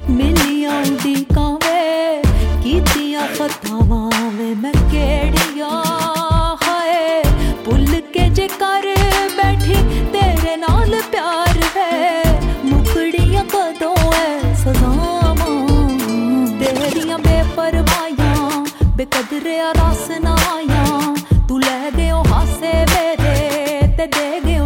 मिलिया उड़ीकां वे कीतियां खतावां वे मैं केड़ियां हाय भुल के जे कर बैठी तेरे नाल प्यार है मुकड़ियां कदों है सजावां तेरियां बेपरवाहियां बेकदरे रस नायां तू लै गयो हासे मेरे ते दे गयो